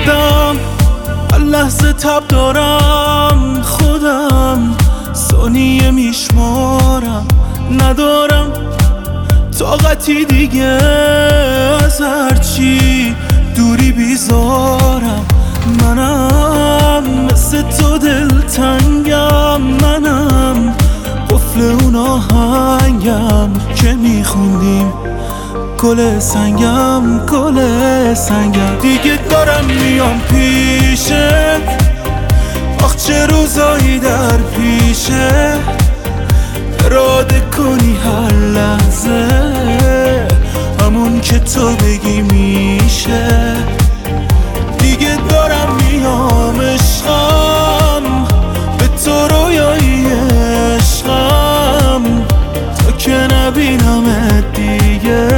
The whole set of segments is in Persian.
خودم هر لحظه تب دارم، خودم ثانیه میشمارم، ندارم طاقتی دیگه از هرچی دوری بیزارم. منم مثل تو دلتنگم، منم قفل اون آهنگم که میخوندیم، گل سنگم گل سنگم. دیگه دارم میام پیشه، آخ چه روزایی در پیشه، اراده کنی هر لحظه همون که تو بگی میشه. دیگه دارم میام عشقم، به تو رویایی عشقم، تا که نبینمت دیگه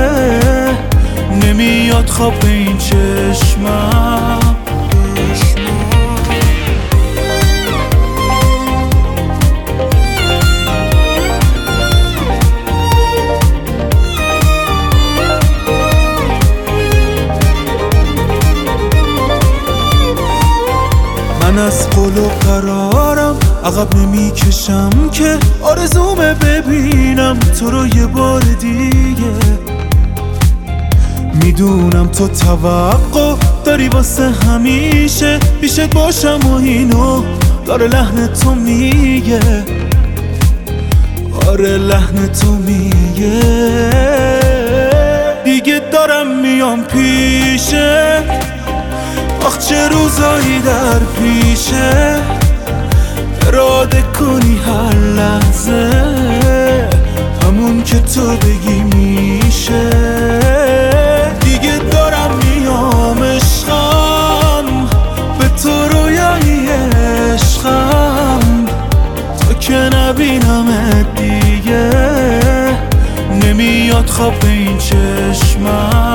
نمیاد خواب به این چشمم. من از قول و قرارم عقب نمیکشم که آرزومه ببینم تو رو یه بار دیگه. میدونم تو توقع داری واسه همیشه پیشت باشم و اینو داره لحن تو میگه، آره لحن تو میگه. دیگه دارم میام پیشه، آخ چه روزایی در پیشه، اراده کنی هر لحظه همون که تو بگی میشه. دیگه دارم میام عشقم، به تو رویایی عشقم، تا که نبینمت دیگه نمیاد خواب به این چشمم.